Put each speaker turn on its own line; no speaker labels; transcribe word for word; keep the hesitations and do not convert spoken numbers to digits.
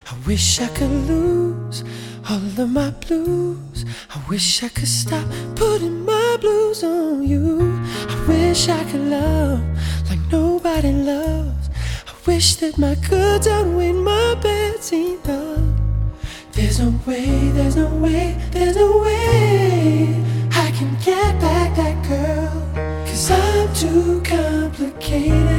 I wish I could lose all of my blues. I wish I could stop putting my blues on you. I wish I could love like nobody loves. I wish that my goods outweighed my bad's enough. There's no way, there's no way, there's no way I can get back that girl, 'cause I'm too complicated.